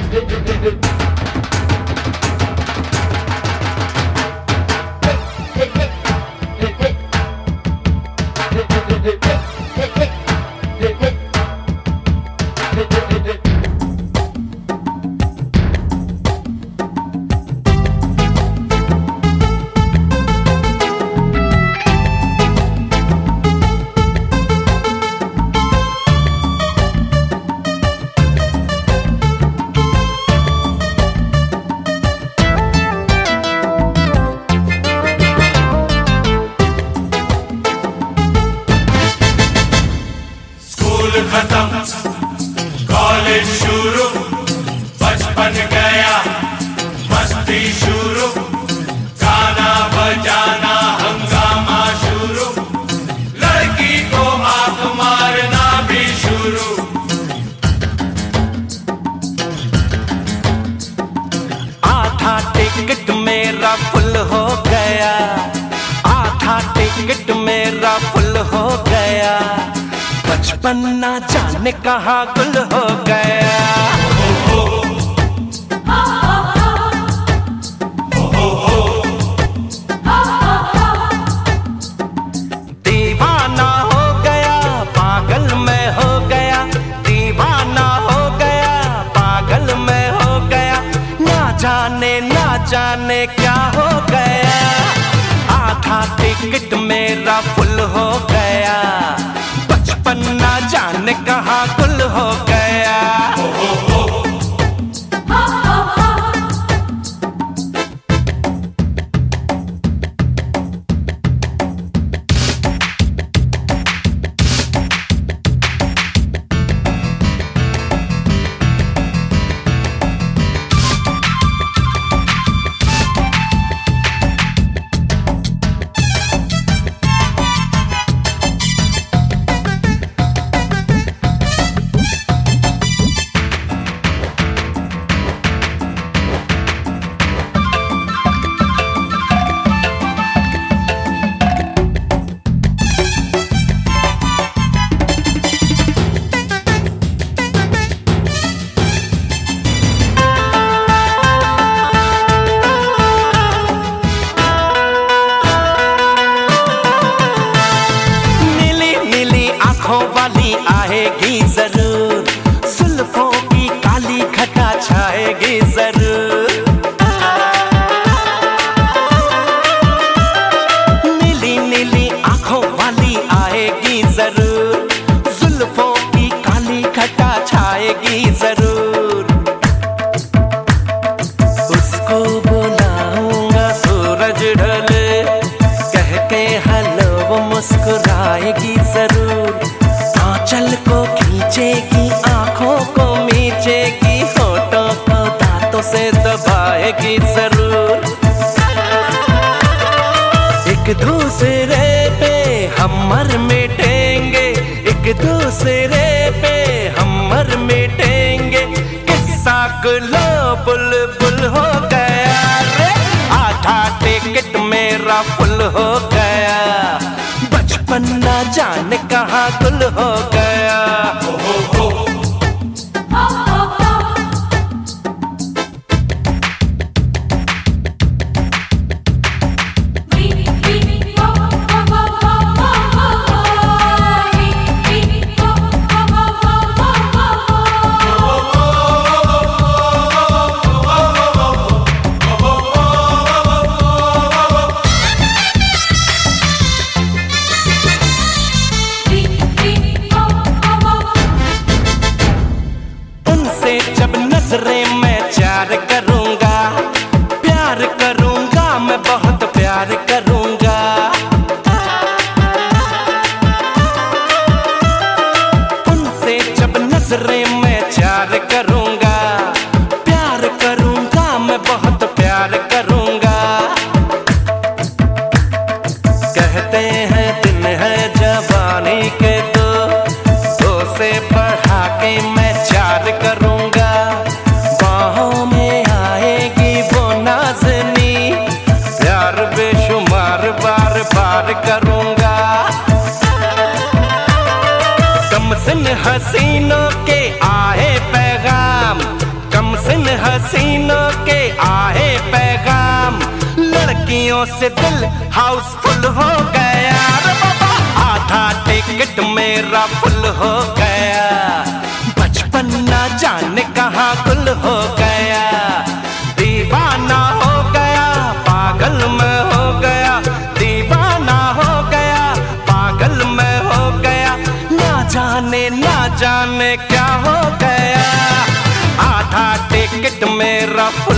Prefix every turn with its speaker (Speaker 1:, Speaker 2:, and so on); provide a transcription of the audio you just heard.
Speaker 1: खत्म, कॉलेज शुरू, बचपन गया, मस्ती शुरू, गाना बजाना हंगामा शुरू, लड़की को आंख मारना भी शुरू।
Speaker 2: आधा टिकट मेरा फुल हो गया, आधा टिकट मेरा फुल हो गया, बचपन ना जाने कहाँ गुल हो गया। दीवाना हो गया, पागल मैं हो गया, दीवाना हो गया, पागल मैं हो गया, ना जाने क्या हो गया। आधा टिकट मेरा फुल हो गया, ना जाने कहाँ गुल हो गया। वाली आएगी जरूर, जुल्फों की काली घटा छाएगी जरूर। नीली नीली आंखों वाली आएगी जरूर, जुल्फों की काली घटा छाएगी जरूर। उसको बुलाऊंगा सूरज ढले, कह के हेलो वो मुस्कुराएगी जरूर। आंचल को खींचेगी, आंखों को मीचेगी, होठों को दांतों से दबाएगी जरूर। एक दूसरे पे हम मर मिटेंगे, एक दूसरे पे हम मर मिटेंगे, किस्सा गुलो बुलबुल हो गया रे। आधा टिकट मेरा फुल हो गया, बचपन ना जाने कहाँ गुल हो गया। जब नजरें मैं चार करूंगा, प्यार करूंगा, मैं बहुत प्यार करूंगा। उनसे जब नजरें मैं चार करूंगा, प्यार करूंगा, मैं बहुत प्यार करूंगा। कहते हैं दिन है जवानी के दो से बढ़ा के मैं चार करूंगा। बाहों में आएगी वो नाज़नी, लड़कियों से दिल हाउसफुल हो गया रे बाबा, आधा टिकट मेरा फुल हो गया। बचपन ना जाने कहाँ गुल हो गया, दीवाना हो गया, पागल मैं हो गया, दीवाना हो गया, पागल मैं हो गया। ना जाने क्या हो गया, आधा टिकट मेरा फुल